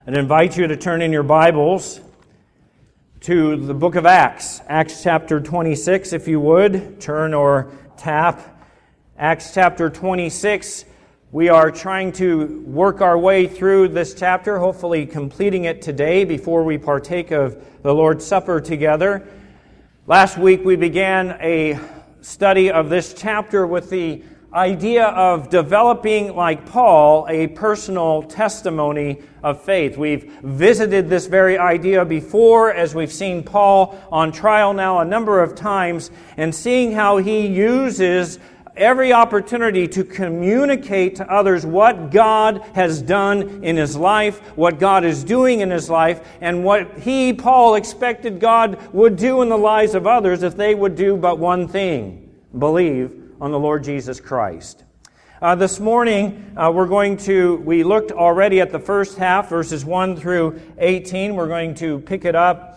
I'd invite you to turn in your Bibles to the book of Acts. Acts chapter 26, if you would. Turn or tap. Acts chapter 26. We are trying to work our way through this chapter, hopefully completing it today before we partake of the Lord's Supper together. Last week we began a study of this chapter with the idea of developing, like Paul, a personal testimony of faith. We've visited this very idea before as we've seen Paul on trial now a number of times and seeing how he uses every opportunity to communicate to others what God has done in his life, what God is doing in his life, and what he, Paul, expected God would do in the lives of others if they would do but one thing: believe on the Lord Jesus Christ. This morning, we looked already at the first half, verses 1 through 18. We're going to pick it up.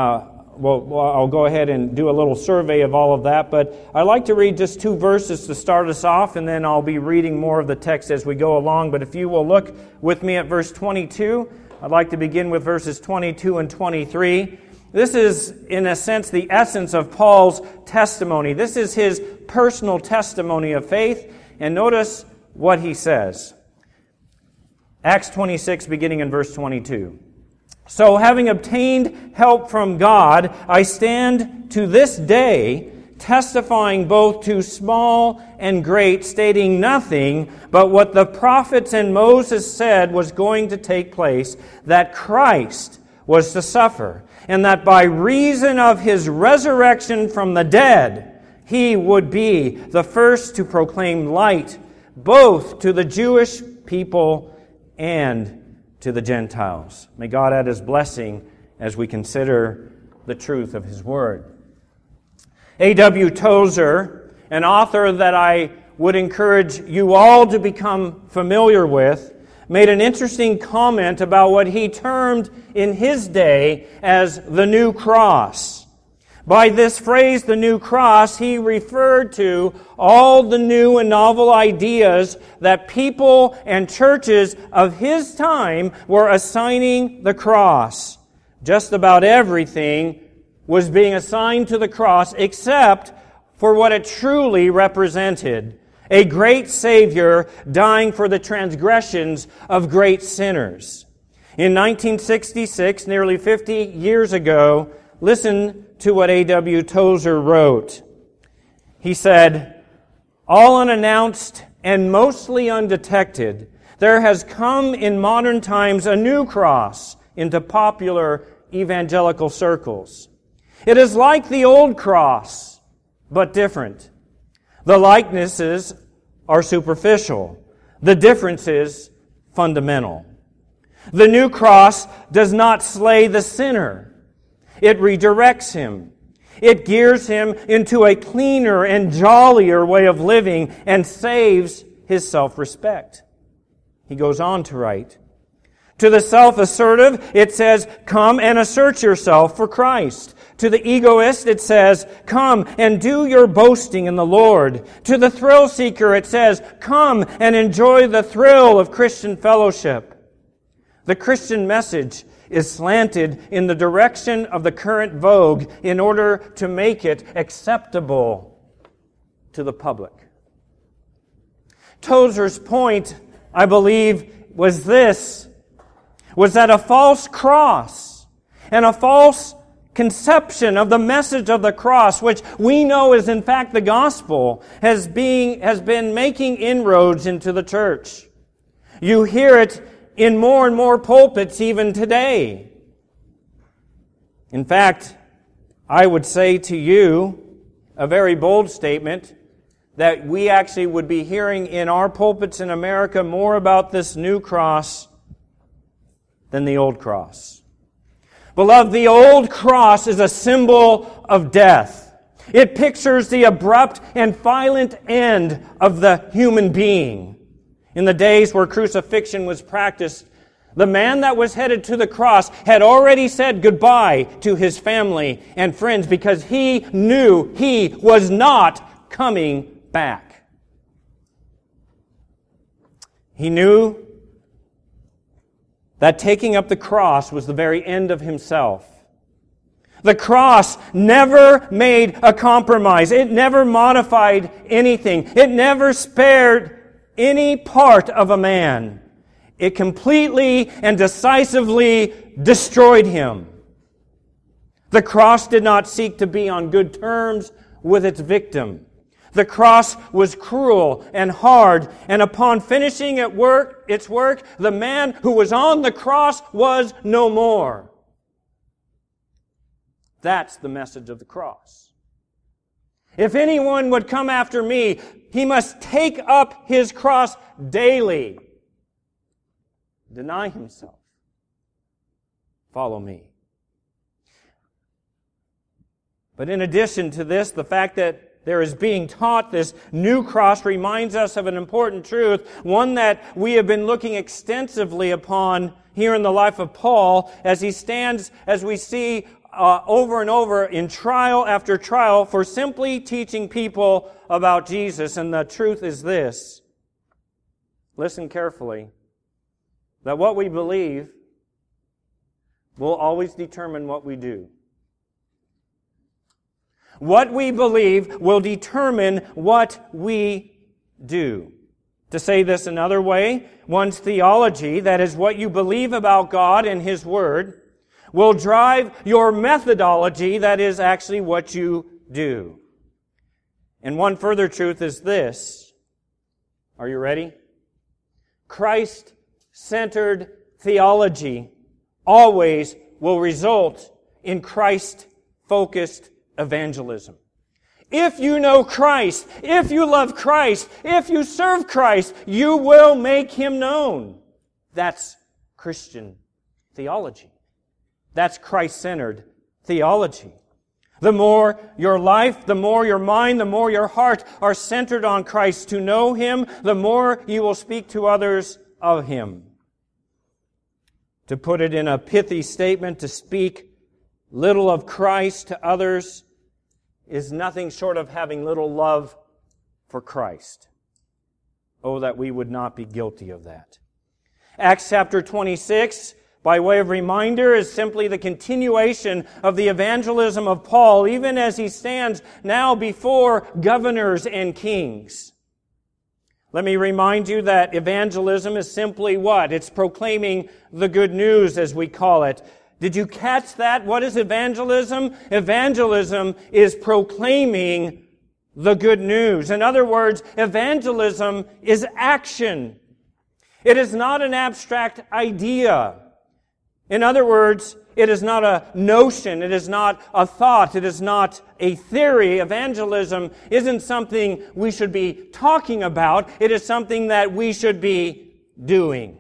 I'll go ahead and do a little survey of all of that, but I'd like to read just two verses to start us off, and then I'll be reading more of the text as we go along. But if you will look with me at verse 22, I'd like to begin with verses 22 and 23. This is, in a sense, the essence of Paul's testimony. This is his personal testimony of faith. And notice what he says. Acts 26, beginning in verse 22. So, having obtained help from God, I stand to this day, testifying both to small and great, stating nothing but what the prophets and Moses said was going to take place, that Christ was to suffer, and that by reason of his resurrection from the dead, he would be the first to proclaim light both to the Jewish people and to the Gentiles. May God add his blessing as we consider the truth of his word. A.W. Tozer, an author that I would encourage you all to become familiar with, made an interesting comment about what he termed in his day as the new cross. By this phrase, the new cross, he referred to all the new and novel ideas that people and churches of his time were assigning the cross. Just about everything was being assigned to the cross except for what it truly represented: a great Savior dying for the transgressions of great sinners. In 1966, nearly 50 years ago, listen to what A.W. Tozer wrote. He said, "All unannounced and mostly undetected, there has come in modern times a new cross into popular evangelical circles. It is like the old cross, but different. The likenesses are superficial. The differences fundamental. The new cross does not slay the sinner. It redirects him. It gears him into a cleaner and jollier way of living and saves his self-respect." He goes on to write, "To the self-assertive, it says, 'Come and assert yourself for Christ.' To the egoist, it says, 'Come and do your boasting in the Lord.' To the thrill seeker, it says, 'Come and enjoy the thrill of Christian fellowship.' The Christian message is slanted in the direction of the current vogue in order to make it acceptable to the public." Tozer's point, I believe, was that a false cross and a false conception of the message of the cross, which we know is in fact the gospel, has been making inroads into the church. You hear it in more and more pulpits even today. In fact, I would say to you a very bold statement that we actually would be hearing in our pulpits in America more about this new cross than the old cross. Beloved, the old cross is a symbol of death. It pictures the abrupt and violent end of the human being. In the days where crucifixion was practiced, the man that was headed to the cross had already said goodbye to his family and friends because he knew he was not coming back. He knew that taking up the cross was the very end of himself. The cross never made a compromise. It never modified anything. It never spared any part of a man. It completely and decisively destroyed him. The cross did not seek to be on good terms with its victim. The cross was cruel and hard, and upon finishing its work, the man who was on the cross was no more. That's the message of the cross. If anyone would come after me, he must take up his cross daily. Deny himself. Follow me. But in addition to this, the fact that there is being taught this new cross reminds us of an important truth, one that we have been looking extensively upon here in the life of Paul as he stands, as we see over and over in trial after trial for simply teaching people about Jesus. And the truth is this. Listen carefully. That what we believe will always determine what we do. What we believe will determine what we do. To say this another way, one's theology, that is what you believe about God and His Word, will drive your methodology, that is actually what you do. And one further truth is this. Are you ready? Christ-centered theology always will result in Christ-focused evangelism. If you know Christ, if you love Christ, if you serve Christ, you will make Him known. That's Christian theology. That's Christ-centered theology. The more your life, the more your mind, the more your heart are centered on Christ to know Him, the more you will speak to others of Him. To put it in a pithy statement, to speak little of Christ to others is nothing short of having little love for Christ. Oh, that we would not be guilty of that. Acts chapter 26, by way of reminder, is simply the continuation of the evangelism of Paul, even as he stands now before governors and kings. Let me remind you that evangelism is simply what? It's proclaiming the good news, as we call it. Did you catch that? What is evangelism? Evangelism is proclaiming the good news. In other words, evangelism is action. It is not an abstract idea. In other words, it is not a notion. It is not a thought. It is not a theory. Evangelism isn't something we should be talking about. It is something that we should be doing.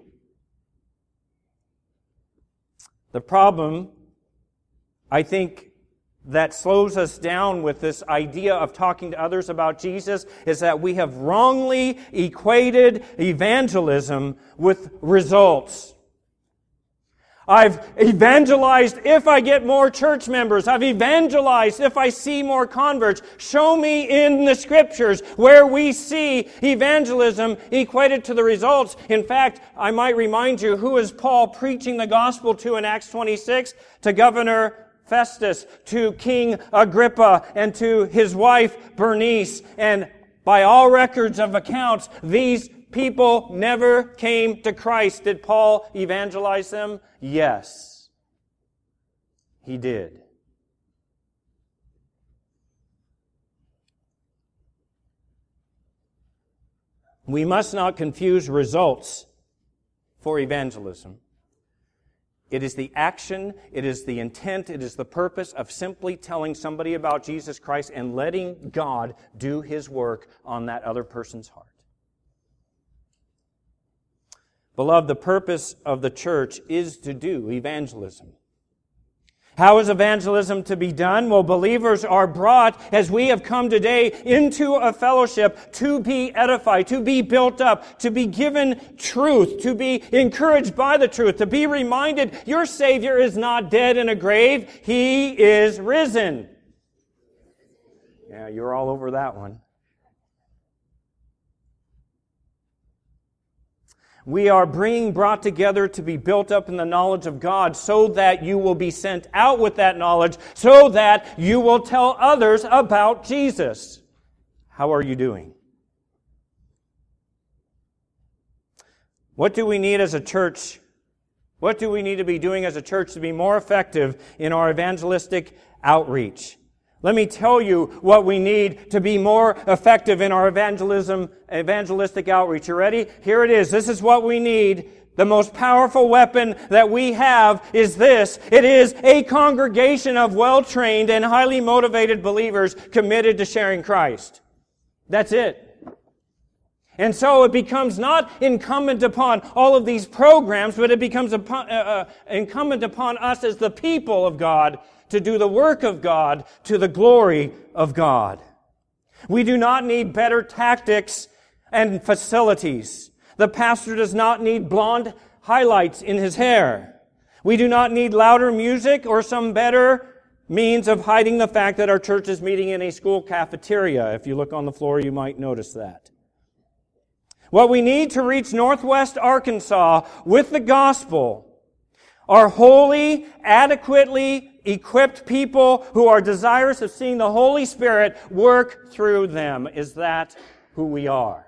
The problem, I think, that slows us down with this idea of talking to others about Jesus is that we have wrongly equated evangelism with results. I've evangelized if I get more church members. I've evangelized if I see more converts. Show me in the Scriptures where we see evangelism equated to the results. In fact, I might remind you, who is Paul preaching the gospel to in Acts 26? To Governor Festus, to King Agrippa, and to his wife Bernice. And by all records of accounts, these people never came to Christ. Did Paul evangelize them? Yes, he did. We must not confuse results for evangelism. It is the action, it is the intent, it is the purpose of simply telling somebody about Jesus Christ and letting God do His work on that other person's heart. Beloved, the purpose of the church is to do evangelism. How is evangelism to be done? Well, believers are brought, as we have come today, into a fellowship to be edified, to be built up, to be given truth, to be encouraged by the truth, to be reminded your Savior is not dead in a grave, He is risen. Yeah, you're all over that one. We are brought together to be built up in the knowledge of God so that you will be sent out with that knowledge, so that you will tell others about Jesus. How are you doing? What do we need as a church? What do we need to be doing as a church to be more effective in our evangelistic outreach? Let me tell you what we need to be more effective in our evangelistic outreach. You ready? Here it is. This is what we need. The most powerful weapon that we have is this. It is a congregation of well-trained and highly motivated believers committed to sharing Christ. That's it. And so it becomes not incumbent upon all of these programs, but it becomes incumbent upon us as the people of God to do the work of God to the glory of God. We do not need better tactics and facilities. The pastor does not need blonde highlights in his hair. We do not need louder music or some better means of hiding the fact that our church is meeting in a school cafeteria. If you look on the floor, you might notice that. What we need to reach Northwest Arkansas with the gospel are holy, adequately equipped people who are desirous of seeing the Holy Spirit work through them. Is that who we are?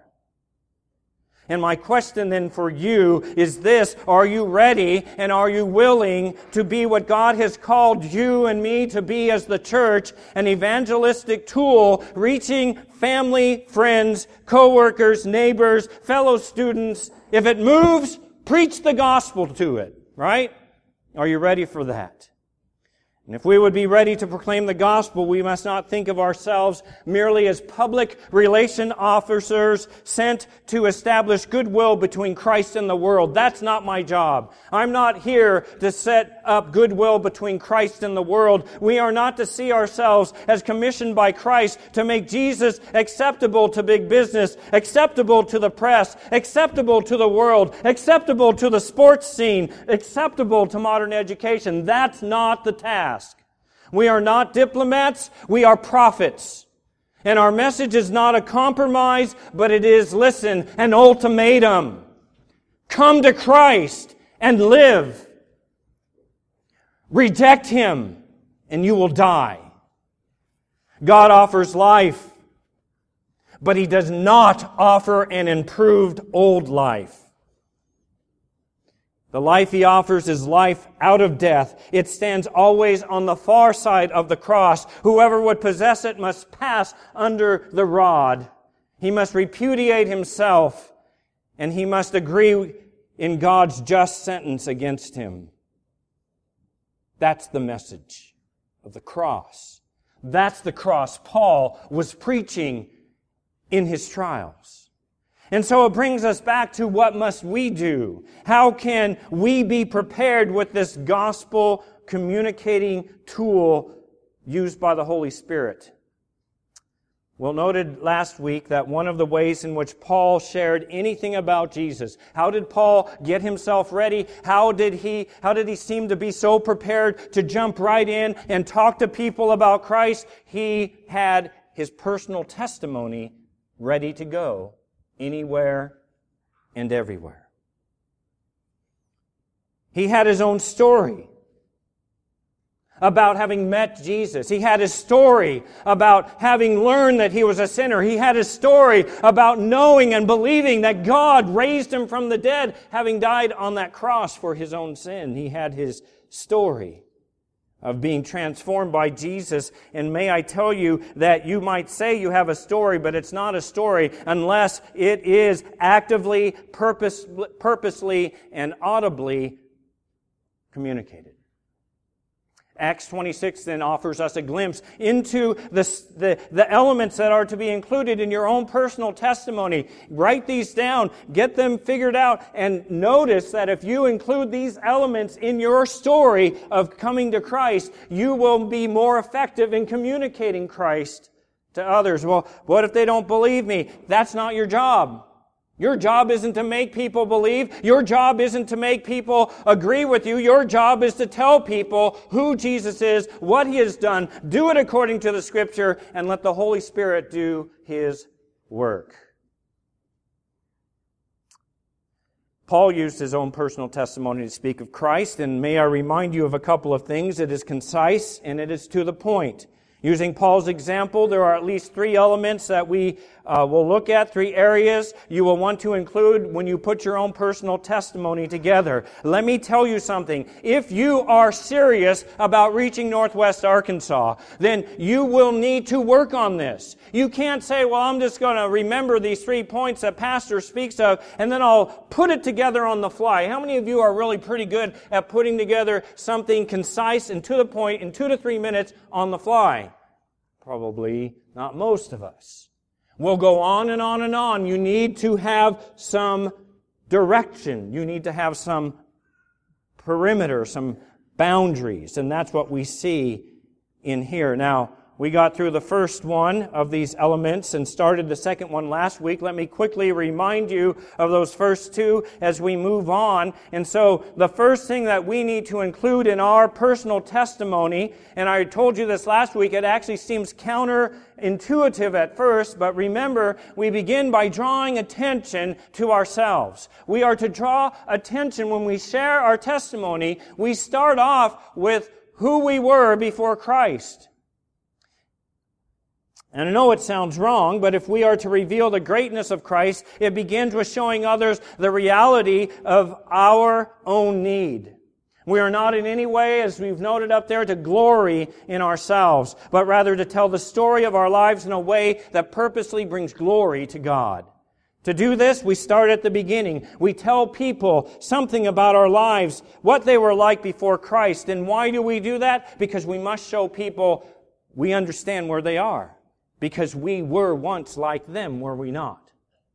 And my question then for you is this: are you ready and are you willing to be what God has called you and me to be as the church, an evangelistic tool reaching family, friends, co-workers, neighbors, fellow students? If it moves, preach the gospel to it, right? Are you ready for that? And if we would be ready to proclaim the gospel, we must not think of ourselves merely as public relation officers sent to establish goodwill between Christ and the world. That's not my job. I'm not here to set up goodwill between Christ and the world. We are not to see ourselves as commissioned by Christ to make Jesus acceptable to big business, acceptable to the press, acceptable to the world, acceptable to the sports scene, acceptable to modern education. That's not the task. We are not diplomats, we are prophets. And our message is not a compromise, but it is, listen, an ultimatum. Come to Christ and live. Reject Him and you will die. God offers life, but He does not offer an improved old life. The life He offers is life out of death. It stands always on the far side of the cross. Whoever would possess it must pass under the rod. He must repudiate himself, and he must agree in God's just sentence against him. That's the message of the cross. That's the cross Paul was preaching in his trials. And so it brings us back to what must we do? How can we be prepared with this gospel communicating tool used by the Holy Spirit? Well, noted last week that one of the ways in which Paul shared anything about Jesus, how did Paul get himself ready? How did he seem to be so prepared to jump right in and talk to people about Christ? He had his personal testimony ready to go. Anywhere and everywhere. He had his own story about having met Jesus. He had his story about having learned that he was a sinner. He had his story about knowing and believing that God raised him from the dead, having died on that cross for his own sin. He had his story of being transformed by Jesus. And may I tell you that you might say you have a story, but it's not a story unless it is actively, purposely, and audibly communicated. Acts 26 then offers us a glimpse into the elements that are to be included in your own personal testimony. Write these down, get them figured out, and notice that if you include these elements in your story of coming to Christ, you will be more effective in communicating Christ to others. Well, what if they don't believe me? That's not your job. Your job isn't to make people believe. Your job isn't to make people agree with you. Your job is to tell people who Jesus is, what He has done. Do it according to the Scripture, and let the Holy Spirit do His work. Paul used his own personal testimony to speak of Christ, and may I remind you of a couple of things. It is concise and it is to the point. Using Paul's example, there are at least 3 elements that we will look at, 3 areas you will want to include when you put your own personal testimony together. Let me tell you something. If you are serious about reaching Northwest Arkansas, then you will need to work on this. You can't say, well, I'm just going to remember these 3 points that Pastor speaks of, and then I'll put it together on the fly. How many of you are really pretty good at putting together something concise and to the point in 2 to 3 minutes on the fly? Probably not most of us. We'll go on and on and on. You need to have some direction. You need to have some perimeter, some boundaries. And that's what we see in here. Now, we got through the first one of these elements and started the second one last week. Let me quickly remind you of those first 2 as we move on. And so the first thing that we need to include in our personal testimony, and I told you this last week, it actually seems counterintuitive at first, but remember, we begin by drawing attention to ourselves. We are to draw attention when we share our testimony. We start off with who we were before Christ. And I know it sounds wrong, but if we are to reveal the greatness of Christ, it begins with showing others the reality of our own need. We are not in any way, as we've noted up there, to glory in ourselves, but rather to tell the story of our lives in a way that purposely brings glory to God. To do this, we start at the beginning. We tell people something about our lives, what they were like before Christ. And why do we do that? Because we must show people we understand where they are. Because we were once like them, were we not?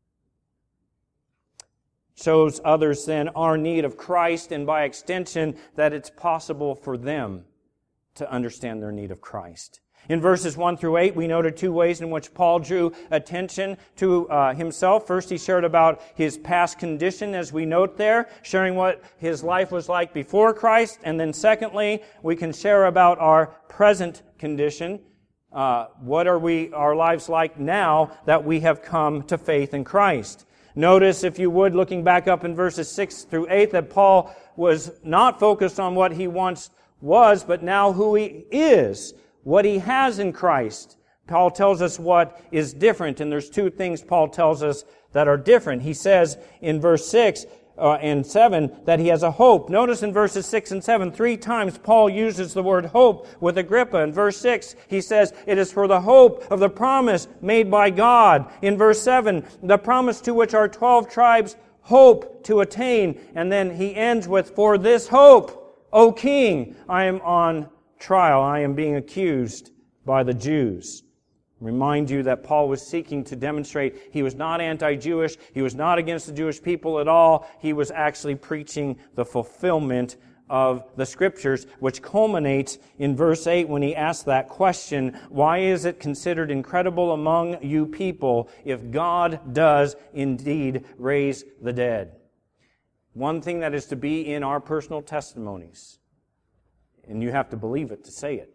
Shows others then our need of Christ, and by extension that it's possible for them to understand their need of Christ. In verses 1 through 8, we noted 2 ways in which Paul drew attention to himself. First, he shared about his past condition, as we note there, sharing what his life was like before Christ. And then secondly, we can share about our present condition. What are our lives like now that we have come to faith in Christ? Notice, if you would, looking back up in verses 6 through 8, that Paul was not focused on what he once was, but now who he is, what he has in Christ. Paul tells us what is different, and there's 2 things Paul tells us that are different. He says in verse 6 and 7 that he has a hope. Notice in verses 6 and 7, 3 times Paul uses the word hope with Agrippa. In verse 6, he says, it is for the hope of the promise made by God. In verse 7, the promise to which our 12 tribes hope to attain. And then he ends with, for this hope, O King, I am on trial. I am being accused by the Jews. Remind you that Paul was seeking to demonstrate he was not anti-Jewish. He was not against the Jewish people at all. He was actually preaching the fulfillment of the Scriptures, which culminates in verse 8 when he asks that question, why is it considered incredible among you people if God does indeed raise the dead? One thing that is to be in our personal testimonies, and you have to believe it to say it,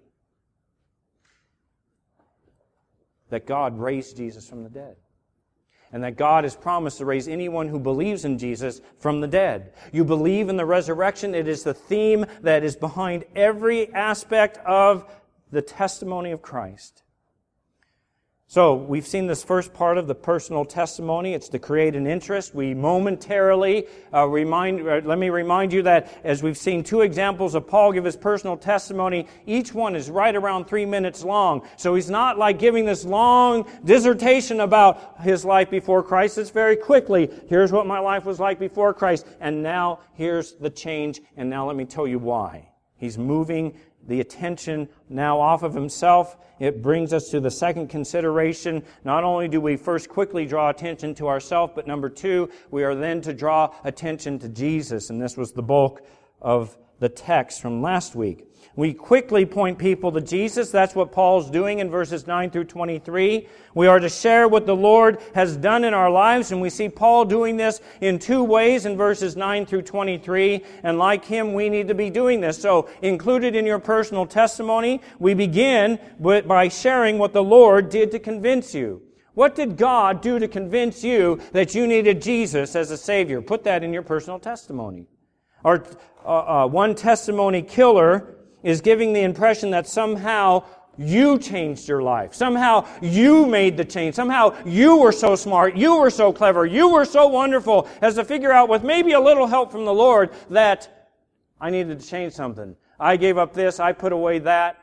that God raised Jesus from the dead. And that God has promised to raise anyone who believes in Jesus from the dead. You believe in the resurrection. It is the theme that is behind every aspect of the testimony of Christ. So, we've seen this first part of the personal testimony. It's to create an interest. We momentarily let me remind you that as we've seen 2 examples of Paul give his personal testimony, each one is right around 3 minutes long. So he's not like giving this long dissertation about his life before Christ. It's very quickly, here's what my life was like before Christ, and now here's the change, and now let me tell you why. He's moving the attention now off of himself. It brings us to the second consideration. Not only do we first quickly draw attention to ourselves, but number 2, we are then to draw attention to Jesus. And this was the bulk of the text from last week. We quickly point people to Jesus. That's what Paul's doing in verses 9 through 23. We are to share what the Lord has done in our lives, and we see Paul doing this in 2 ways in verses 9 through 23. And like him, we need to be doing this. So, included in your personal testimony, we begin by sharing what the Lord did to convince you. What did God do to convince you that you needed Jesus as a Savior? Put that in your personal testimony. Or one testimony killer is giving the impression that somehow you changed your life. Somehow you made the change. Somehow you were so smart, you were so clever, you were so wonderful as to figure out with maybe a little help from the Lord that I needed to change something. I gave up this, I put away that.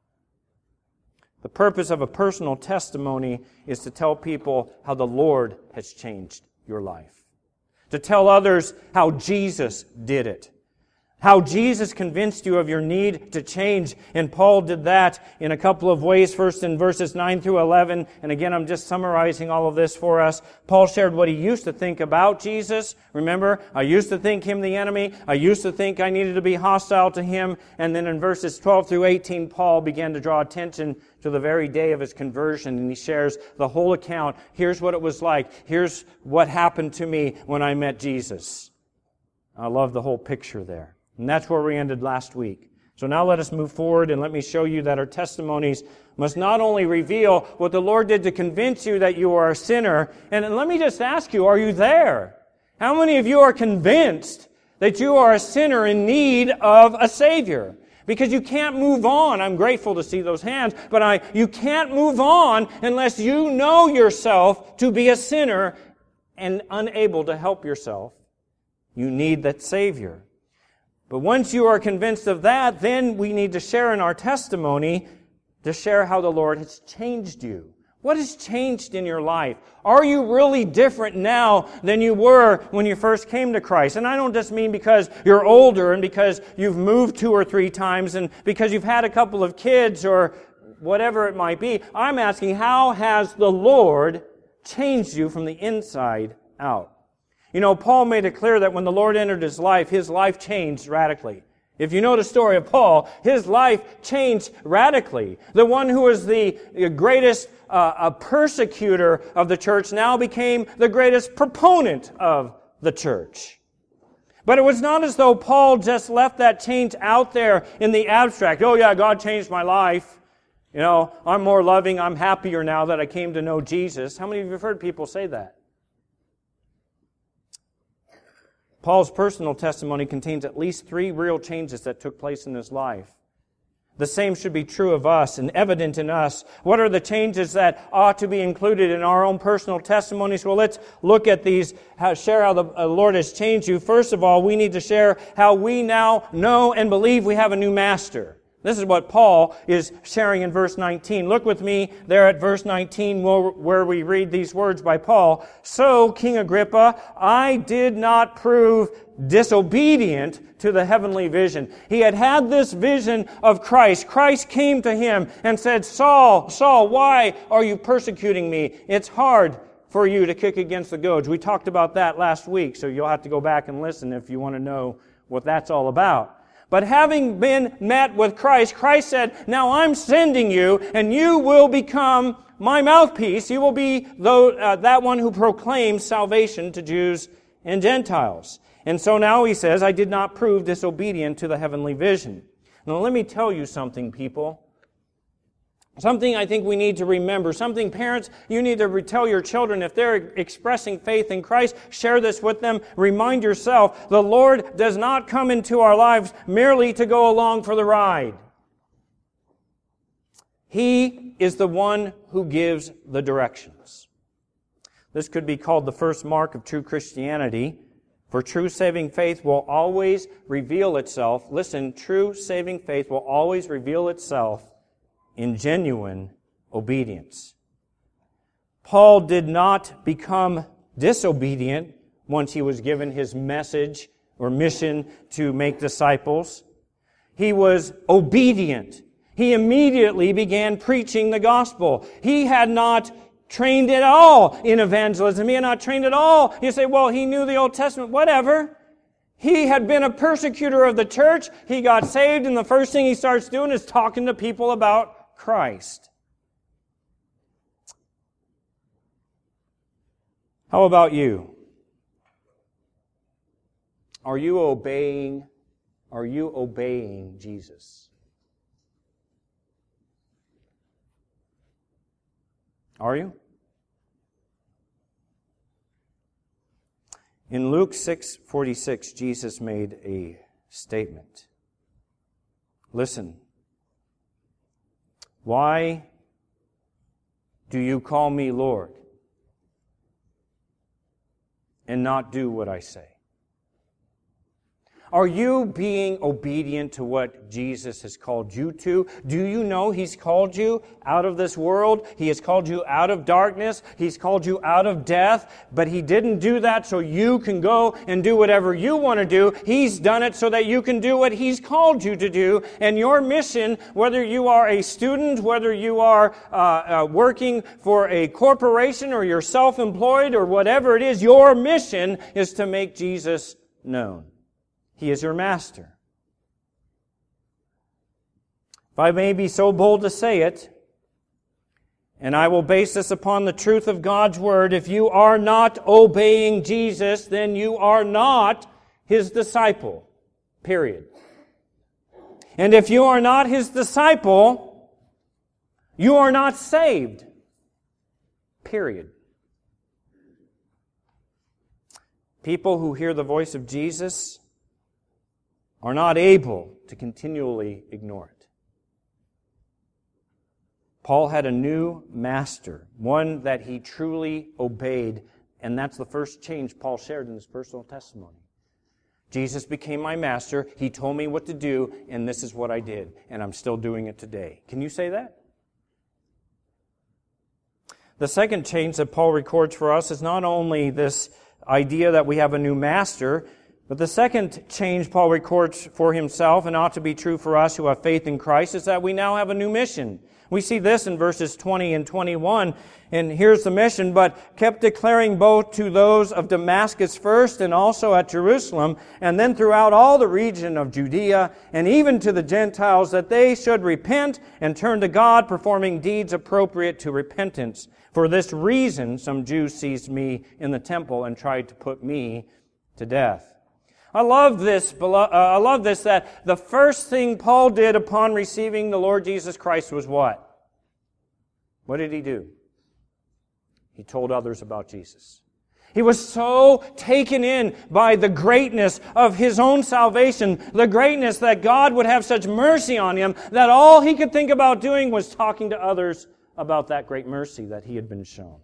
The purpose of a personal testimony is to tell people how the Lord has changed your life. To tell others how Jesus did it. How Jesus convinced you of your need to change. And Paul did that in a couple of ways. First in verses 9 through 11. And again, I'm just summarizing all of this for us. Paul shared what he used to think about Jesus. Remember, I used to think Him the enemy. I used to think I needed to be hostile to Him. And then in verses 12 through 18, Paul began to draw attention to the very day of his conversion. And he shares the whole account. Here's what it was like. Here's what happened to me when I met Jesus. I love the whole picture there. And that's where we ended last week. So now let us move forward and let me show you that our testimonies must not only reveal what the Lord did to convince you that you are a sinner, and let me just ask you, are you there? How many of you are convinced that you are a sinner in need of a Savior? Because you can't move on. I'm grateful to see those hands, but you can't move on unless you know yourself to be a sinner and unable to help yourself. You need that Savior. But once you are convinced of that, then we need to share in our testimony to share how the Lord has changed you. What has changed in your life? Are you really different now than you were when you first came to Christ? And I don't just mean because you're older and because you've moved 2 or 3 times and because you've had a couple of kids or whatever it might be. I'm asking, how has the Lord changed you from the inside out? You know, Paul made it clear that when the Lord entered his life changed radically. If you know the story of Paul, his life changed radically. The one who was the greatest persecutor of the church now became the greatest proponent of the church. But it was not as though Paul just left that change out there in the abstract. Oh yeah, God changed my life. You know, I'm more loving, I'm happier now that I came to know Jesus. How many of you have heard people say that? Paul's personal testimony contains at least 3 real changes that took place in his life. The same should be true of us and evident in us. What are the changes that ought to be included in our own personal testimonies? Well, let's look at these, share how the Lord has changed you. First of all, we need to share how we now know and believe we have a new master. This is what Paul is sharing in verse 19. Look with me there at verse 19 where we read these words by Paul. So, King Agrippa, I did not prove disobedient to the heavenly vision. He had this vision of Christ. Christ came to him and said, Saul, Saul, why are you persecuting me? It's hard for you to kick against the goads. We talked about that last week, so you'll have to go back and listen if you want to know what that's all about. But having been met with Christ, Christ said, now I'm sending you, and you will become my mouthpiece. You will be that one who proclaims salvation to Jews and Gentiles. And so now he says, I did not prove disobedient to the heavenly vision. Now let me tell you something, people. Something I think we need to remember. Something, parents, you need to tell your children if they're expressing faith in Christ, share this with them. Remind yourself, the Lord does not come into our lives merely to go along for the ride. He is the one who gives the directions. This could be called the first mark of true Christianity. For true saving faith will always reveal itself. Listen, true saving faith will always reveal itself in genuine obedience. Paul did not become disobedient once he was given his message or mission to make disciples. He was obedient. He immediately began preaching the gospel. He had not trained at all in evangelism. He had not trained at all. You say, well, he knew the Old Testament. Whatever. He had been a persecutor of the church. He got saved, and the first thing he starts doing is talking to people about Christ. How about you? Are you obeying Jesus? Are you? In Luke 6:46, Jesus made a statement. Listen. Why do you call me Lord and not do what I say? Are you being obedient to what Jesus has called you to? Do you know He's called you out of this world? He has called you out of darkness. He's called you out of death. But He didn't do that so you can go and do whatever you want to do. He's done it so that you can do what He's called you to do. And your mission, whether you are a student, whether you are working for a corporation or you're self-employed or whatever it is, your mission is to make Jesus known. He is your master. If I may be so bold to say it, and I will base this upon the truth of God's Word, if you are not obeying Jesus, then you are not His disciple. Period. And if you are not His disciple, you are not saved. Period. People who hear the voice of Jesus are not able to continually ignore it. Paul had a new master, one that he truly obeyed, and that's the first change Paul shared in his personal testimony. Jesus became my master, He told me what to do, and this is what I did, and I'm still doing it today. Can you say that? The second change that Paul records for us is not only this idea that we have a new master, but the second change Paul records for himself, and ought to be true for us who have faith in Christ, is that we now have a new mission. We see this in verses 20 and 21, and here's the mission: but kept declaring both to those of Damascus first, and also at Jerusalem, and then throughout all the region of Judea, and even to the Gentiles, that they should repent and turn to God, performing deeds appropriate to repentance. For this reason, some Jews seized me in the temple and tried to put me to death. I love this that the first thing Paul did upon receiving the Lord Jesus Christ was what? What did he do? He told others about Jesus. He was so taken in by the greatness of his own salvation, the greatness that God would have such mercy on him, that all he could think about doing was talking to others about that great mercy that he had been shown.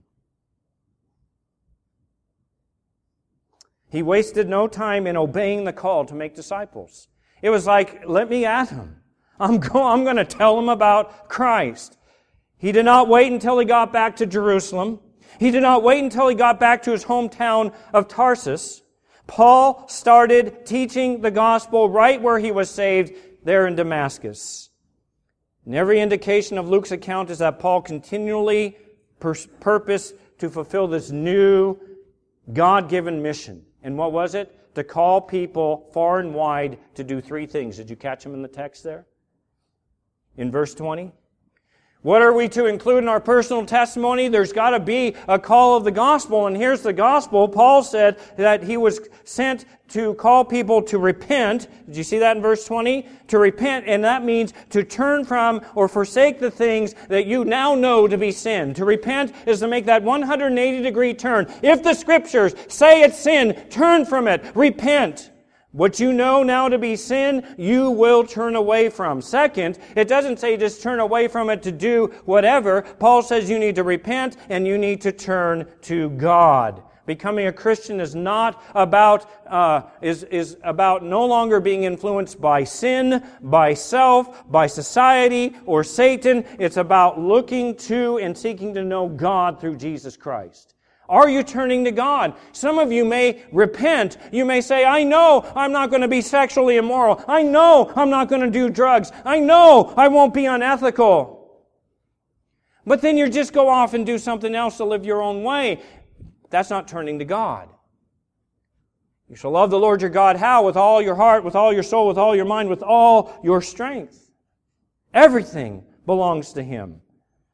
He wasted no time in obeying the call to make disciples. It was like, let me at him. I'm going to tell him about Christ. He did not wait until he got back to Jerusalem. He did not wait until he got back to his hometown of Tarsus. Paul started teaching the gospel right where he was saved, there in Damascus. And every indication of Luke's account is that Paul continually purposed to fulfill this new God-given mission. And what was it? To call people far and wide to do three things. Did you catch them in the text there? In verse 20? What are we to include in our personal testimony? There's got to be a call of the gospel. And here's the gospel. Paul said that he was sent to call people to repent. Did you see that in verse 20? To repent, and that means to turn from or forsake the things that you now know to be sin. To repent is to make that 180-degree turn. If the Scriptures say it's sin, turn from it. Repent. What you know now to be sin, you will turn away from. Second, it doesn't say just turn away from it to do whatever. Paul says you need to repent and you need to turn to God. Becoming a Christian is not about is about no longer being influenced by sin, by self, by society, or Satan. It's about looking to and seeking to know God through Jesus Christ. Are you turning to God? Some of you may repent. You may say, I know I'm not going to be sexually immoral. I know I'm not going to do drugs. I know I won't be unethical. But then you just go off and do something else to live your own way. That's not turning to God. You shall love the Lord your God how? With all your heart, with all your soul, with all your mind, with all your strength. Everything belongs to Him.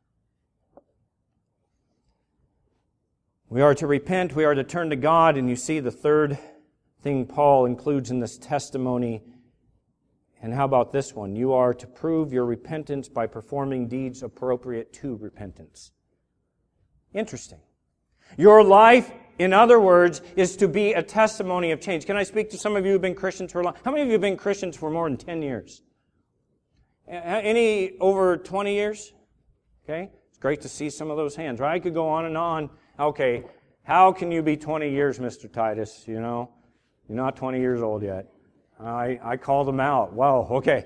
We are to repent, we are to turn to God, and you see the third thing Paul includes in this testimony. And how about this one? You are to prove your repentance by performing deeds appropriate to repentance. Interesting. Your life in other words, is to be a testimony of change. Can I speak to some of you who've been Christians for a long time? How many of you have been Christians for more than 10 years? Any over 20 years? Okay. It's great to see some of those hands, right? I could go on and on. Okay. How can you be 20 years, Mr. Titus? You know, you're not 20 years old yet. I called them out. Wow. Okay.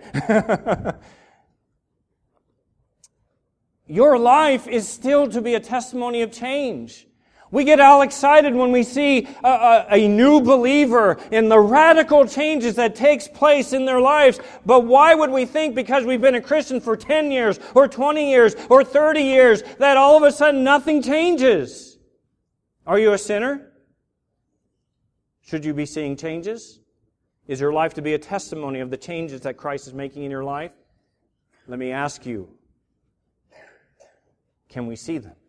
Your life is still to be a testimony of change. We get all excited when we see a new believer in the radical changes that takes place in their lives. But why would we think because we've been a Christian for 10 years or 20 years or 30 years that all of a sudden nothing changes? Are you a sinner? Should you be seeing changes? Is your life to be a testimony of the changes that Christ is making in your life? Let me ask you, can we see them?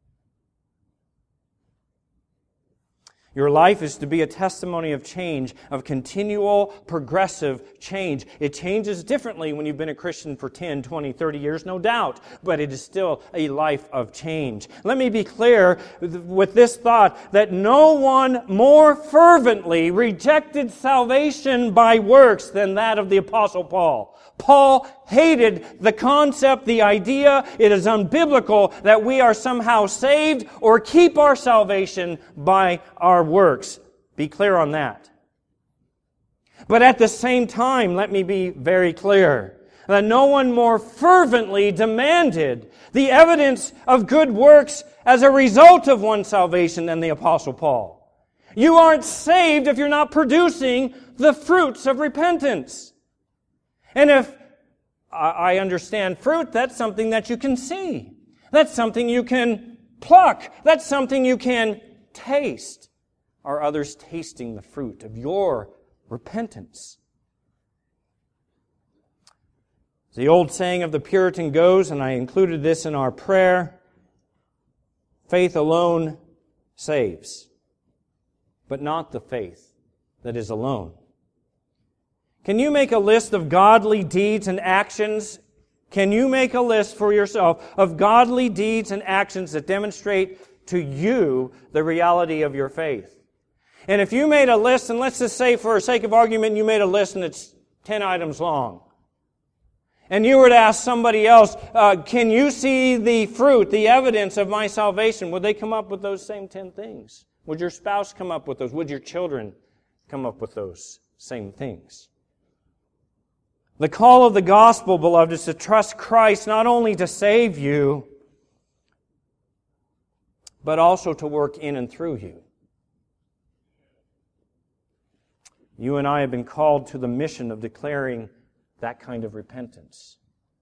Your life is to be a testimony of change, of continual, progressive change. It changes differently when you've been a Christian for 10, 20, 30 years, no doubt, but it is still a life of change. Let me be clear with this thought that no one more fervently rejected salvation by works than that of the Apostle Paul. Paul hated the concept, the idea, it is unbiblical that we are somehow saved or keep our salvation by our works. Be clear on that. But at the same time, let me be very clear that no one more fervently demanded the evidence of good works as a result of one's salvation than the Apostle Paul. You aren't saved if you're not producing the fruits of repentance. And if I understand fruit, that's something that you can see. That's something you can pluck. That's something you can taste. Are others tasting the fruit of your repentance? The old saying of the Puritan goes, and I included this in our prayer, faith alone saves, but not the faith that is alone. Can you make a list of godly deeds and actions? Can you make a list for yourself of godly deeds and actions that demonstrate to you the reality of your faith? And if you made a list, and let's just say for sake of argument, you made a list and it's 10 items long. And you were to ask somebody else, can you see the fruit, the evidence of my salvation? Would they come up with those same 10 things? Would your spouse come up with those? Would your children come up with those same things? The call of the gospel, beloved, is to trust Christ not only to save you, but also to work in and through you. You and I have been called to the mission of declaring that kind of repentance.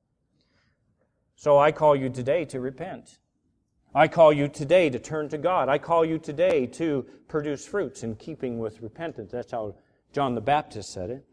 So I call you today to repent. I call you today to turn to God. I call you today to produce fruits in keeping with repentance. That's how John the Baptist said it.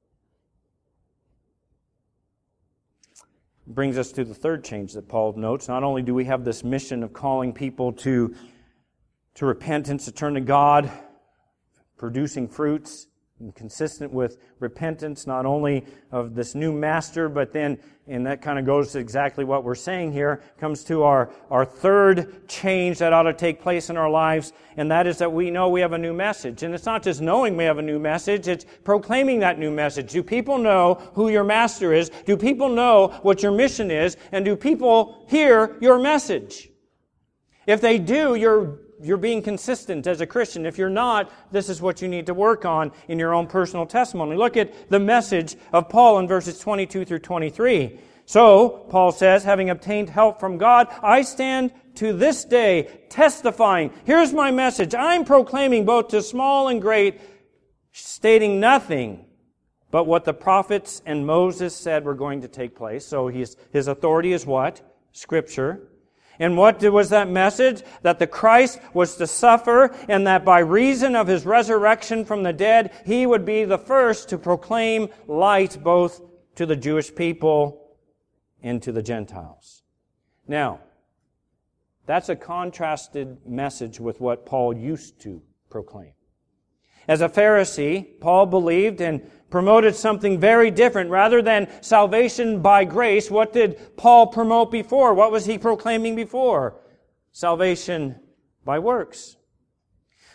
Brings us to the third change that Paul notes. Not only do we have this mission of calling people to repentance, to turn to God, producing fruits, and consistent with repentance, not only of this new master, but then, and that kind of goes to exactly what we're saying here, comes to our third change that ought to take place in our lives, and that is that we know we have a new message. And it's not just knowing we have a new message, it's proclaiming that new message. Do people know who your master is? Do people know what your mission is? And do people hear your message? If they do, you're being consistent as a Christian. If you're not, this is what you need to work on in your own personal testimony. Look at the message of Paul in verses 22 through 23. So, Paul says, having obtained help from God, I stand to this day testifying. Here's my message. I'm proclaiming both to small and great, stating nothing but what the prophets and Moses said were going to take place. So his authority is what? Scripture. And what was that message? That the Christ was to suffer, and that by reason of His resurrection from the dead, He would be the first to proclaim light both to the Jewish people and to the Gentiles. Now, that's a contrasted message with what Paul used to proclaim. As a Pharisee, Paul believed and promoted something very different. Rather than salvation by grace, what did Paul promote before? What was he proclaiming before? Salvation by works.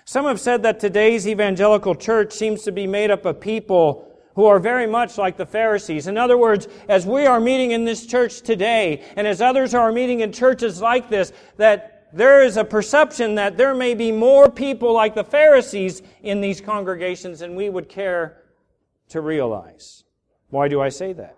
Some have said that today's evangelical church seems to be made up of people who are very much like the Pharisees. In other words, as we are meeting in this church today, and as others are meeting in churches like this, that there is a perception that there may be more people like the Pharisees in these congregations than we would care to realize. Why do I say that?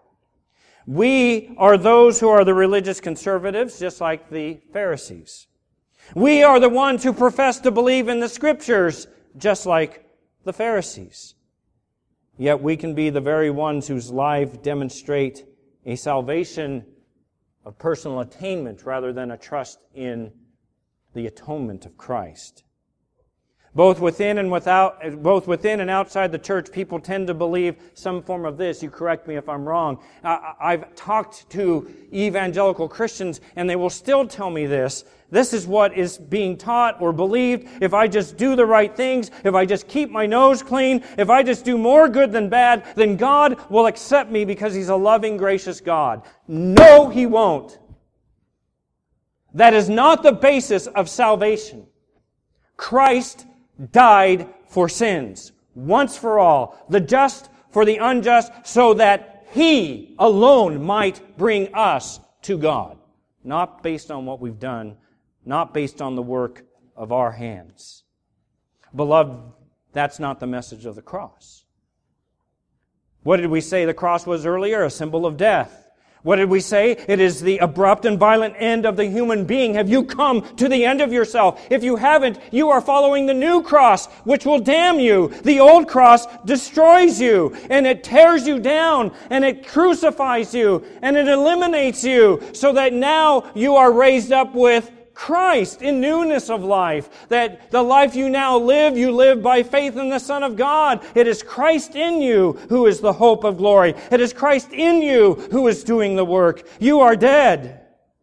We are those who are the religious conservatives, just like the Pharisees. We are the ones who profess to believe in the Scriptures, just like the Pharisees. Yet we can be the very ones whose lives demonstrate a salvation of personal attainment rather than a trust in the atonement of Christ. Both within and outside the church, people tend to believe some form of this. You correct me if I'm wrong. I've talked to evangelical Christians, and they will still tell me this. This is what is being taught or believed. If I just do the right things, if I just keep my nose clean, if I just do more good than bad, then God will accept me because He's a loving, gracious God. No, He won't. That is not the basis of salvation. Christ died for sins, once for all, the just for the unjust, so that He alone might bring us to God. Not based on what we've done, not based on the work of our hands. Beloved, that's not the message of the cross. What did we say the cross was earlier? A symbol of death. What did we say? It is the abrupt and violent end of the human being. Have you come to the end of yourself? If you haven't, you are following the new cross, which will damn you. The old cross destroys you, and it tears you down, and it crucifies you, and it eliminates you, so that now you are raised up with Christ in newness of life. That the life you now live, you live by faith in the Son of God. It is Christ in you who is the hope of glory. It is Christ in you who is doing the work. You are dead.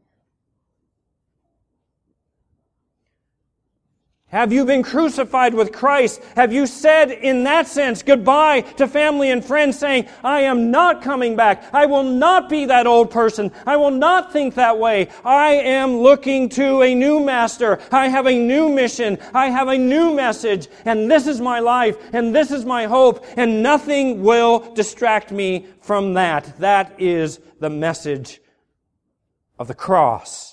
Have you been crucified with Christ? Have you said in that sense goodbye to family and friends, saying, I am not coming back. I will not be that old person. I will not think that way. I am looking to a new master. I have a new mission. I have a new message. And this is my life. And this is my hope. And nothing will distract me from that. That is the message of the cross.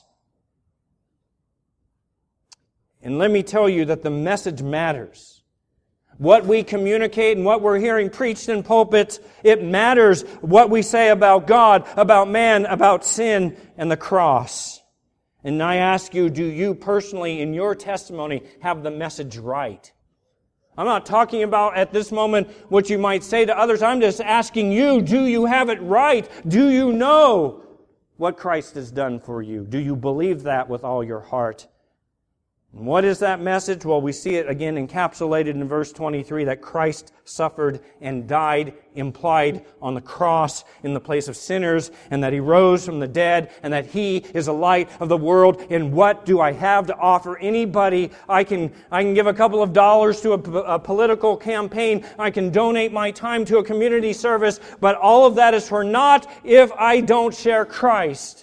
And let me tell you that the message matters. What we communicate and what we're hearing preached in pulpits, it matters what we say about God, about man, about sin, and the cross. And I ask you, do you personally, in your testimony, have the message right? I'm not talking about at this moment what you might say to others. I'm just asking you, do you have it right? Do you know what Christ has done for you? Do you believe that with all your heart? And what is that message? Well, we see it again encapsulated in verse 23, that Christ suffered and died, implied on the cross in the place of sinners, and that He rose from the dead, and that He is the light of the world. And what do I have to offer anybody? I can give a couple of dollars to a political campaign. I can donate my time to a community service, but all of that is for naught if I don't share Christ.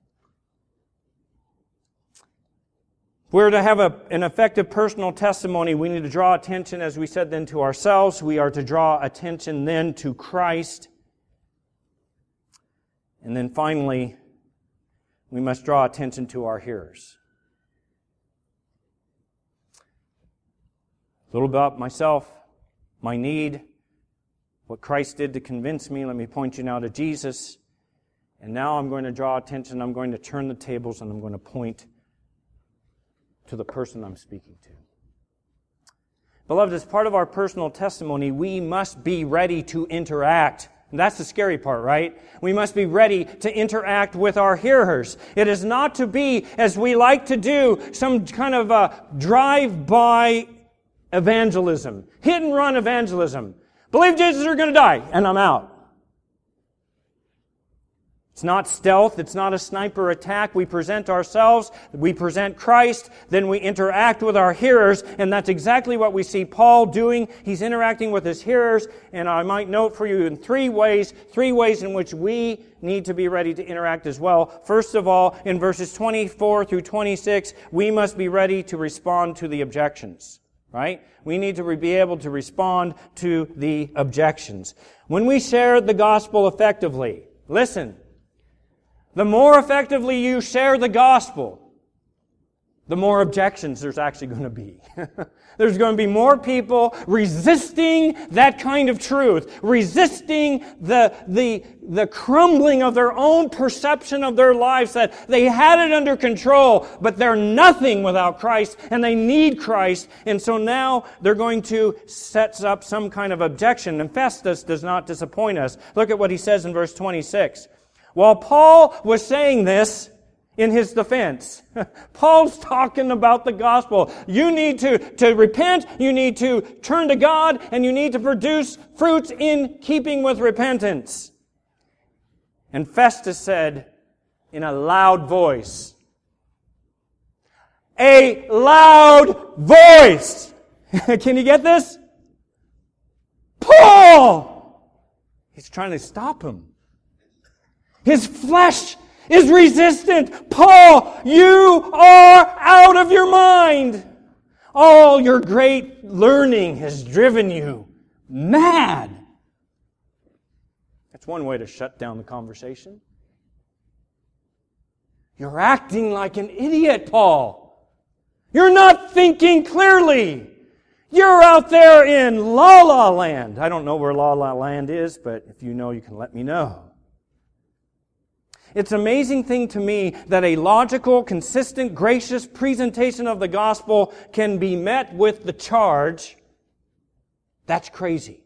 If we're to have an effective personal testimony, we need to draw attention, as we said then, to ourselves. We are to draw attention then to Christ. And then finally, we must draw attention to our hearers. A little about myself, my need, what Christ did to convince me. Let me point you now to Jesus. And now I'm going to draw attention. I'm going to turn the tables, and I'm going to point to the person I'm speaking to. Beloved, as part of our personal testimony, we must be ready to interact. And that's the scary part, right? We must be ready to interact with our hearers. It is not to be, as we like to do, some kind of a drive-by evangelism, hit-and-run evangelism. Believe Jesus or you're going to die, and I'm out. It's not stealth. It's not a sniper attack. We present ourselves. We present Christ. Then we interact with our hearers. And that's exactly what we see Paul doing. He's interacting with his hearers. And I might note for you in three ways in which we need to be ready to interact as well. First of all, in verses 24 through 26, we must be ready to respond to the objections. right? We need to be able to respond to the objections. When we share the gospel effectively, listen, the more effectively you share the gospel, the more objections there's actually going to be. There's going to be more people resisting that kind of truth, resisting the crumbling of their own perception of their lives, that they had it under control, but they're nothing without Christ, and they need Christ. And so now they're going to set up some kind of objection. And Festus does not disappoint us. Look at what he says in verse 26. While Paul was saying this, in his defense, Paul's talking about the gospel. You need to repent, you need to turn to God, and you need to produce fruits in keeping with repentance. And Festus said in a loud voice, a loud voice! Can you get this? Paul! He's trying to stop him. His flesh is resistant. Paul, you are out of your mind. All your great learning has driven you mad. That's one way to shut down the conversation. You're acting like an idiot, Paul. You're not thinking clearly. You're out there in La La Land. I don't know where La La Land is, but if you know, you can let me know. It's an amazing thing to me that a logical, consistent, gracious presentation of the gospel can be met with the charge, that's crazy.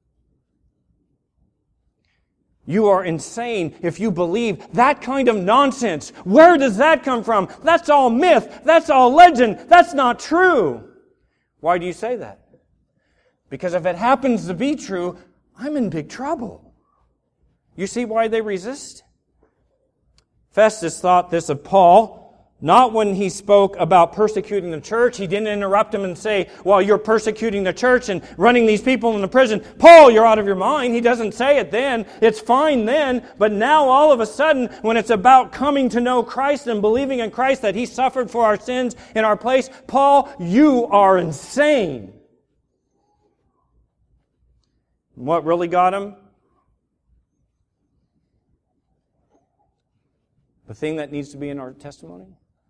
You are insane if you believe that kind of nonsense. Where does that come from? That's all myth. That's all legend. That's not true. Why do you say that? Because if it happens to be true, I'm in big trouble. You see why they resist? Festus thought this of Paul, not when he spoke about persecuting the church. He didn't interrupt him and say, well, you're persecuting the church and running these people into prison. Paul, you're out of your mind. He doesn't say it then. It's fine then. But now all of a sudden, when it's about coming to know Christ and believing in Christ that He suffered for our sins in our place, Paul, you are insane. What really got him? The thing that needs to be in our testimony?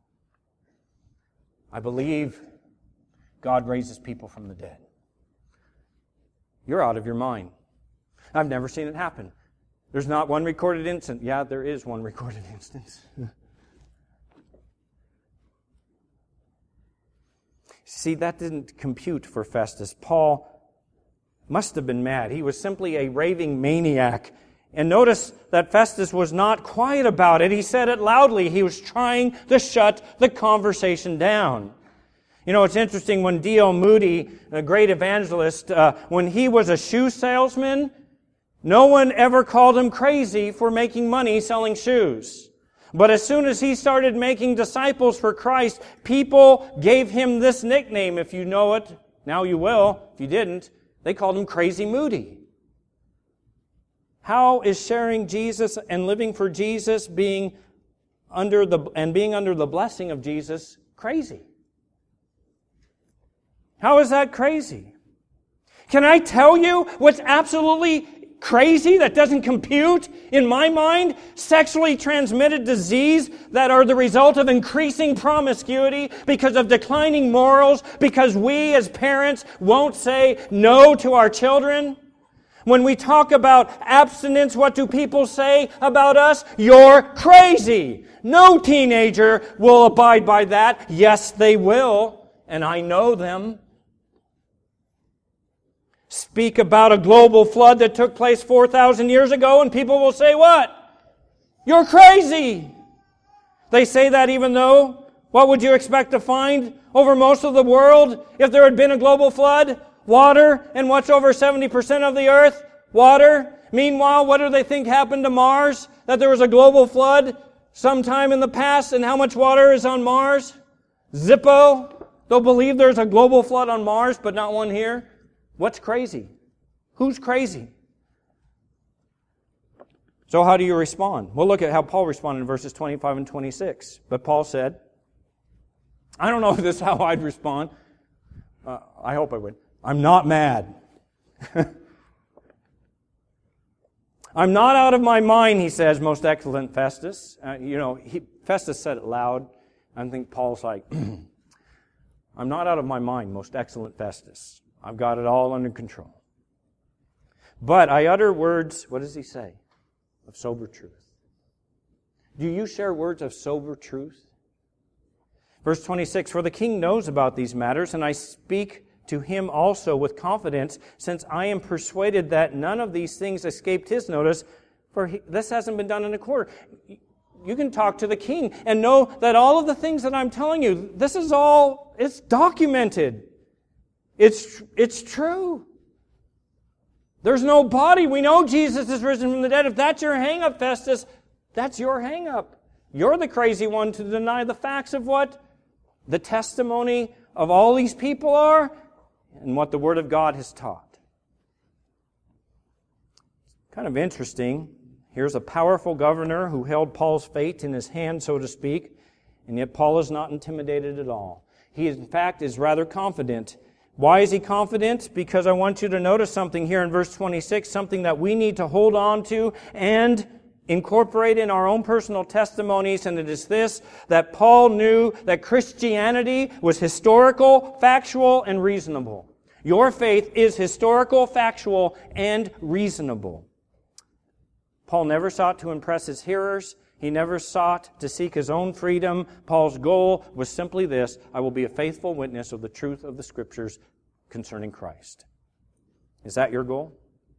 I believe God raises people from the dead. You're out of your mind. I've never seen it happen. There's not one recorded instance. Yeah, there is one recorded instance. See, that didn't compute for Festus. Paul must have been mad. He was simply a raving maniac. And notice that Festus was not quiet about it. He said it loudly. He was trying to shut the conversation down. You know, it's interesting when D.L. Moody, a great evangelist, when he was a shoe salesman, no one ever called him crazy for making money selling shoes. But as soon as he started making disciples for Christ, people gave him this nickname. If you know it, now you will. If you didn't, they called him Crazy Moody. How is sharing Jesus and living for Jesus being under the blessing of Jesus crazy? How is that crazy? Can I tell you what's absolutely crazy that doesn't compute in my mind? Sexually transmitted disease that are the result of increasing promiscuity because of declining morals, because we as parents won't say no to our children. When we talk about abstinence, what do people say about us? You're crazy. No teenager will abide by that. Yes, they will, and I know them. Speak about a global flood that took place 4,000 years ago, and people will say what? You're crazy. They say that even though, what would you expect to find over most of the world if there had been a global flood? Water, and what's over 70% of the earth? Water. Meanwhile, what do they think happened to Mars? That there was a global flood sometime in the past, and how much water is on Mars? Zippo. They'll believe there's a global flood on Mars, but not one here. What's crazy? Who's crazy? So how do you respond? Well, look at how Paul responded in verses 25 and 26. But Paul said, I don't know if this is how I'd respond. I hope I would. I'm not mad. I'm not out of my mind, he says, most excellent Festus. Festus said it loud. I think Paul's like, I'm not out of my mind, most excellent Festus. I've got it all under control. But I utter words, what does he say? Of sober truth. Do you share words of sober truth? Verse 26, for the king knows about these matters, and I speak to him also with confidence, since I am persuaded that none of these things escaped his notice, for this hasn't been done in a quarter. You can talk to the king and know that all of the things that I'm telling you, this is all, it's documented. It's true. There's no body. We know Jesus is risen from the dead. If that's your hang-up, Festus, that's your hang-up. You're the crazy one to deny the facts of what the testimony of all these people are and what the Word of God has taught. Kind of interesting. Here's a powerful governor who held Paul's fate in his hand, so to speak, and yet Paul is not intimidated at all. He, in fact, is rather confident. Why is he confident? Because I want you to notice something here in verse 26, something that we need to hold on to and incorporate in our own personal testimonies, and it is this, that Paul knew that Christianity was historical, factual, and reasonable. Your faith is historical, factual, and reasonable. Paul never sought to impress his hearers. He never sought to seek his own freedom. Paul's goal was simply this: I will be a faithful witness of the truth of the Scriptures concerning Christ. Is that your goal?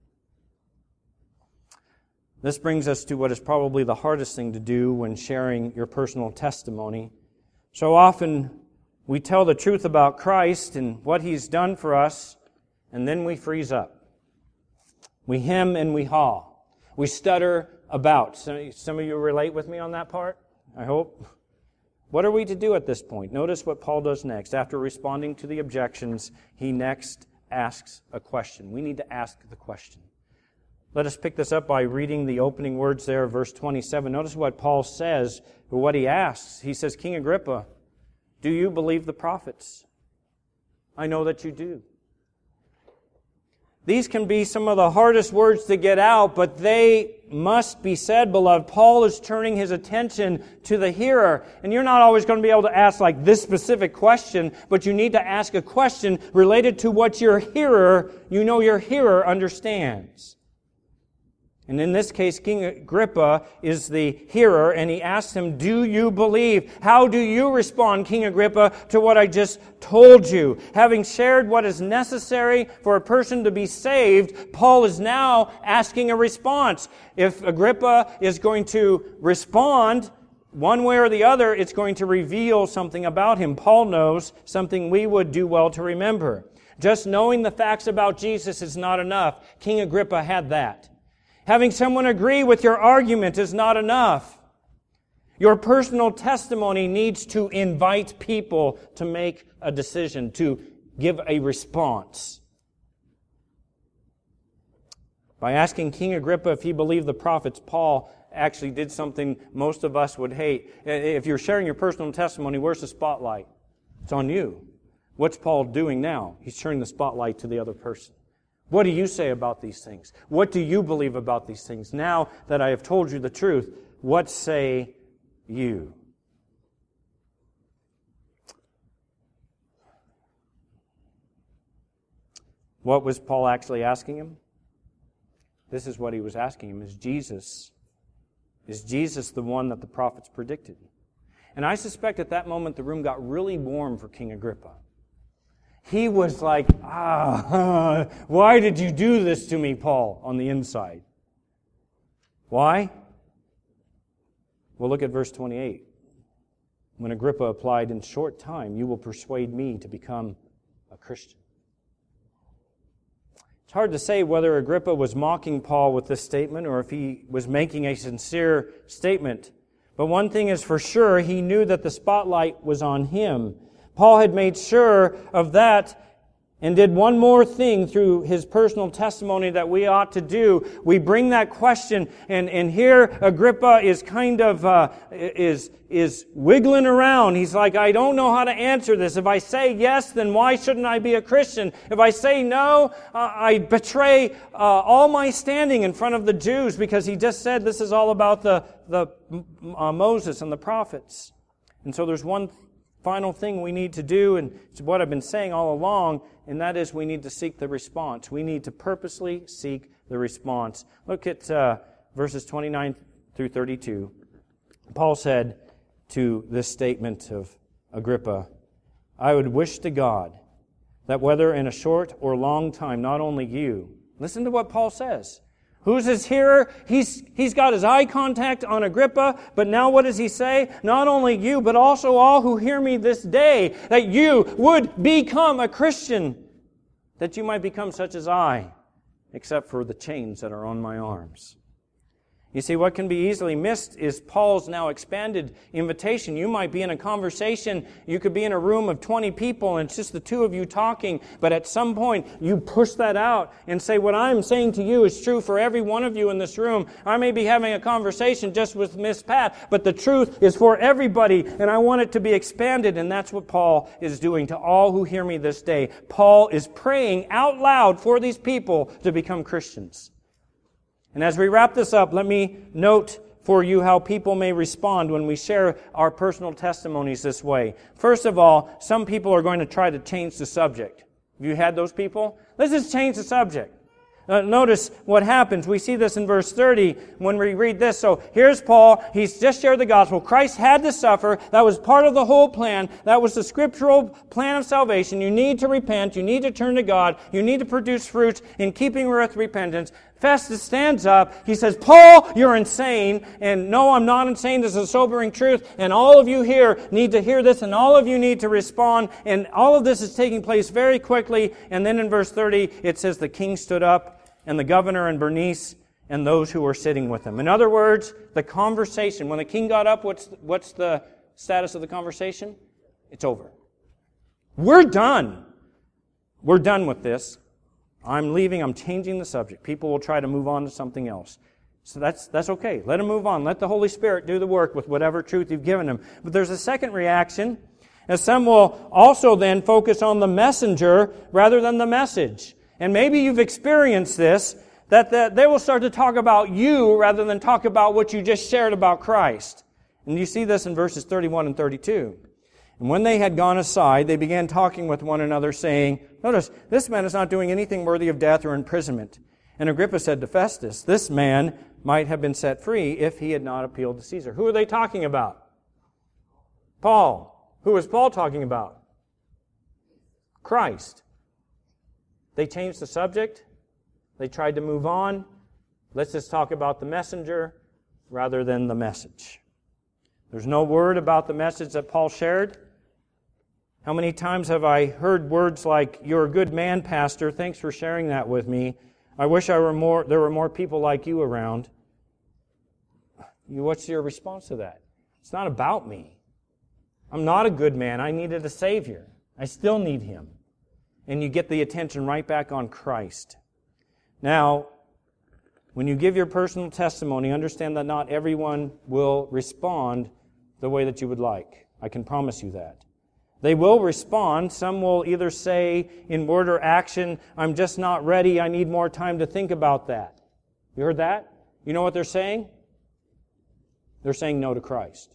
This brings us to what is probably the hardest thing to do when sharing your personal testimony. So often we tell the truth about Christ and what He's done for us, and then we freeze up. We hem and we haw. We stutter about. Some of you relate with me on that part, I hope. What are we to do at this point? Notice what Paul does next. After responding to the objections, he next asks a question. We need to ask the question. Let us pick this up by reading the opening words there, verse 27. Notice what Paul says, or what he asks. He says, King Agrippa, do you believe the prophets? I know that you do. These can be some of the hardest words to get out, but they must be said, beloved. Paul is turning his attention to the hearer. And you're not always going to be able to ask like this specific question, but you need to ask a question related to what your hearer understands. And in this case, King Agrippa is the hearer, and he asks him, do you believe? How do you respond, King Agrippa, to what I just told you? Having shared what is necessary for a person to be saved, Paul is now asking a response. If Agrippa is going to respond one way or the other, it's going to reveal something about him. Paul knows something we would do well to remember. Just knowing the facts about Jesus is not enough. King Agrippa had that. Having someone agree with your argument is not enough. Your personal testimony needs to invite people to make a decision, to give a response. By asking King Agrippa if he believed the prophets, Paul actually did something most of us would hate. If you're sharing your personal testimony, where's the spotlight? It's on you. What's Paul doing now? He's turning the spotlight to the other person. What do you say about these things? What do you believe about these things? Now that I have told you the truth, what say you? What was Paul actually asking him? This is what he was asking him. Is Jesus the one that the prophets predicted? And I suspect at that moment the room got really warm for King Agrippa. He was like, why did you do this to me, Paul, on the inside? Why? Well, look at verse 28. When Agrippa applied, in short time, you will persuade me to become a Christian. It's hard to say whether Agrippa was mocking Paul with this statement or if he was making a sincere statement. But one thing is for sure, he knew that the spotlight was on him. Paul had made sure of that and did one more thing through his personal testimony that we ought to do. We bring that question, and here Agrippa is kind of is wiggling around. He's like, I don't know how to answer this. If I say yes, then why shouldn't I be a Christian? If I say no, I betray all my standing in front of the Jews, because he just said this is all about the Moses and the prophets. And so there's one final thing we need to do, and it's what I've been saying all along, and that is we need to seek the response. We need to purposely seek the response. Look at verses 29 through 32. Paul said to this statement of Agrippa, I would wish to God that whether in a short or long time, not only you, listen to what Paul says. Who's his hearer? He's got his eye contact on Agrippa, but now what does he say? Not only you, but also all who hear me this day, that you would become a Christian, that you might become such as I, except for the chains that are on my arms. You see, what can be easily missed is Paul's now expanded invitation. You might be in a conversation, you could be in a room of 20 people, and it's just the two of you talking, but at some point you push that out and say, what I'm saying to you is true for every one of you in this room. I may be having a conversation just with Miss Pat, but the truth is for everybody, and I want it to be expanded, and that's what Paul is doing to all who hear me this day. Paul is praying out loud for these people to become Christians. And as we wrap this up, let me note for you how people may respond when we share our personal testimonies this way. First of all, some people are going to try to change the subject. Have you had those people? Let's just change the subject. Notice what happens. We see this in verse 30 when we read this. So here's Paul. He's just shared the gospel. Christ had to suffer. That was part of the whole plan. That was the scriptural plan of salvation. You need to repent. You need to turn to God. You need to produce fruits in keeping with repentance. Festus stands up. He says, Paul, you're insane. And no, I'm not insane. This is a sobering truth. And all of you here need to hear this. And all of you need to respond. And all of this is taking place very quickly. And then in verse 30, it says, the king stood up, and the governor and Bernice and those who were sitting with him. In other words, the conversation. When the king got up, what's the status of the conversation? It's over. We're done. We're done with this. I'm leaving. I'm changing the subject. People will try to move on to something else. So that's okay. Let them move on. Let the Holy Spirit do the work with whatever truth you've given them. But there's a second reaction, and some will also then focus on the messenger rather than the message. And maybe you've experienced this, that they will start to talk about you rather than talk about what you just shared about Christ. And you see this in verses 31 and 32. And when they had gone aside, they began talking with one another, saying, notice, this man is not doing anything worthy of death or imprisonment. And Agrippa said to Festus, this man might have been set free if he had not appealed to Caesar. Who are they talking about? Paul. Who was Paul talking about? Christ. They changed the subject. They tried to move on. Let's just talk about the messenger rather than the message. There's no word about the message that Paul shared. How many times have I heard words like, you're a good man, Pastor. Thanks for sharing that with me. I wish there were more people like you around. What's your response to that? It's not about me. I'm not a good man. I needed a Savior. I still need Him. And you get the attention right back on Christ. Now, when you give your personal testimony, understand that not everyone will respond the way that you would like. I can promise you that. They will respond. Some will either say in word or action, I'm just not ready. I need more time to think about that. You heard that? You know what they're saying? They're saying no to Christ.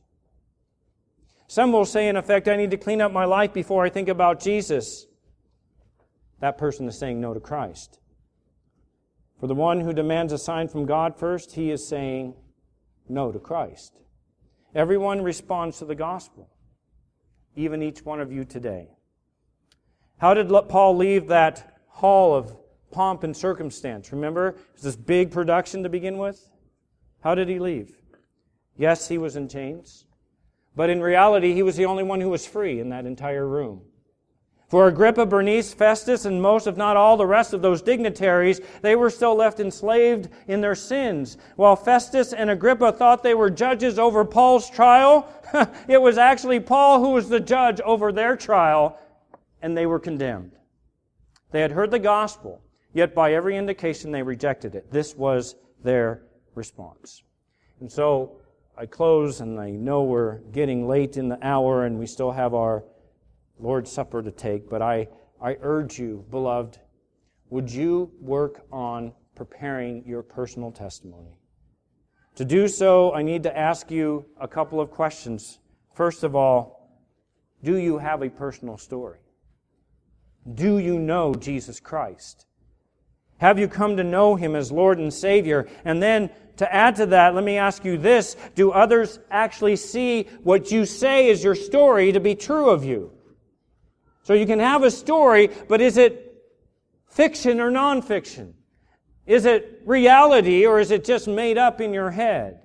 Some will say, in effect, I need to clean up my life before I think about Jesus. That person is saying no to Christ. For the one who demands a sign from God first, he is saying no to Christ. Everyone responds to the gospel, even each one of you today. How did Paul leave that hall of pomp and circumstance? Remember, it was this big production to begin with. How did he leave? Yes, he was in chains, but in reality, he was the only one who was free in that entire room. For Agrippa, Bernice, Festus, and most, if not all, the rest of those dignitaries, they were still left enslaved in their sins. While Festus and Agrippa thought they were judges over Paul's trial, it was actually Paul who was the judge over their trial, and they were condemned. They had heard the gospel, yet by every indication they rejected it. This was their response. And so I close, and I know we're getting late in the hour and we still have our Lord's Supper to take, but I urge you, beloved, would you work on preparing your personal testimony? To do so, I need to ask you a couple of questions. First of all, do you have a personal story? Do you know Jesus Christ? Have you come to know Him as Lord and Savior? And then, to add to that, let me ask you this. Do others actually see what you say is your story to be true of you? So you can have a story, but is it fiction or nonfiction? Is it reality or is it just made up in your head?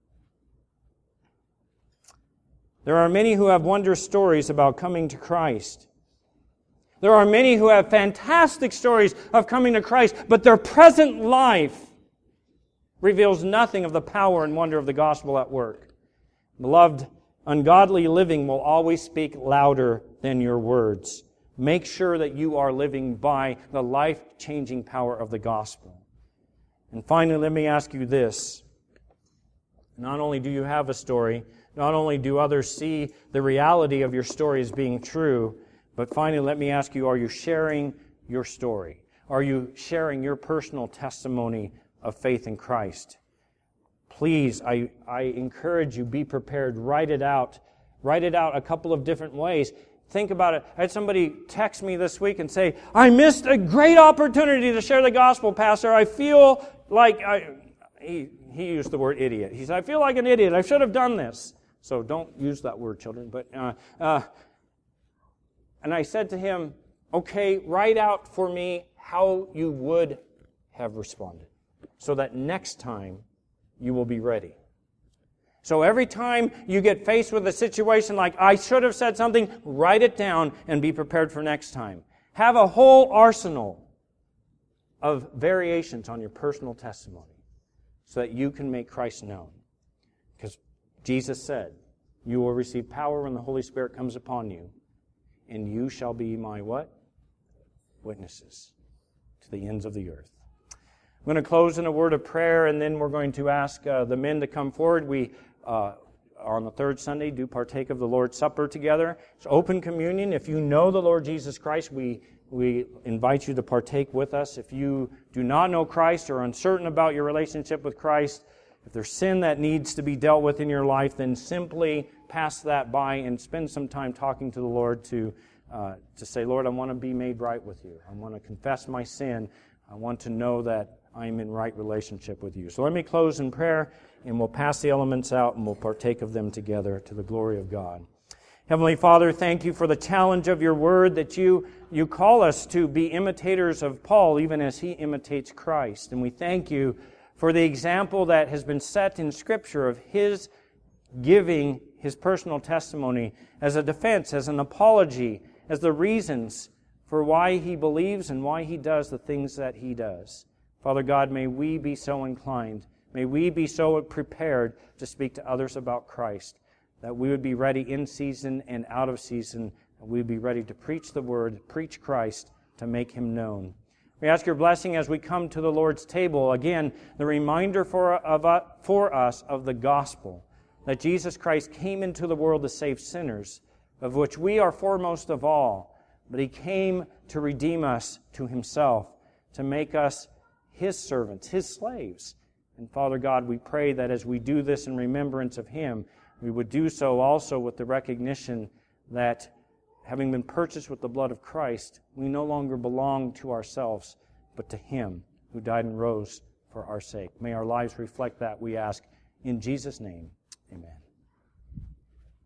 There are many who have wondrous stories about coming to Christ. There are many who have fantastic stories of coming to Christ, but their present life reveals nothing of the power and wonder of the gospel at work. Beloved, ungodly living will always speak louder than your words. Make sure that you are living by the life-changing power of the gospel. And finally, let me ask you this. Not only do you have a story, not only do others see the reality of your story as being true, but finally, let me ask you, are you sharing your story? Are you sharing your personal testimony of faith in Christ? Please, I encourage you, be prepared. Write it out. Write it out a couple of different ways. Think about it. I had somebody text me this week and say, I missed a great opportunity to share the gospel, Pastor. I feel like, he used the word idiot. He said, I feel like an idiot. I should have done this. So don't use that word, children. But and I said to him, okay, write out for me how you would have responded so that next time you will be ready. So every time you get faced with a situation like, I should have said something, write it down and be prepared for next time. Have a whole arsenal of variations on your personal testimony so that you can make Christ known. Because Jesus said, you will receive power when the Holy Spirit comes upon you, and you shall be my what? Witnesses to the ends of the earth. I'm going to close in a word of prayer, and then we're going to ask the men to come forward. We, on the third Sunday, do partake of the Lord's Supper together. It's open communion. If you know the Lord Jesus Christ, we invite you to partake with us. If you do not know Christ or are uncertain about your relationship with Christ, if there's sin that needs to be dealt with in your life, then simply pass that by and spend some time talking to the Lord to say, Lord, I want to be made right with you. I want to confess my sin. I want to know that I am in right relationship with you. So let me close in prayer, and we'll pass the elements out, and we'll partake of them together to the glory of God. Heavenly Father, thank you for the challenge of your word that you call us to be imitators of Paul, even as he imitates Christ. And we thank you for the example that has been set in Scripture of his giving his personal testimony as a defense, as an apology, as the reasons for why he believes and why he does the things that he does. Father God, may we be so inclined, may we be so prepared to speak to others about Christ, that we would be ready in season and out of season, and we would be ready to preach the Word, preach Christ, to make Him known. We ask your blessing as we come to the Lord's table. Again, the reminder for us of the gospel, that Jesus Christ came into the world to save sinners, of which we are foremost of all, but He came to redeem us to Himself, to make us His servants, His slaves. And Father God, we pray that as we do this in remembrance of Him, we would do so also with the recognition that having been purchased with the blood of Christ, we no longer belong to ourselves, but to Him who died and rose for our sake. May our lives reflect that, we ask. In Jesus' name, amen.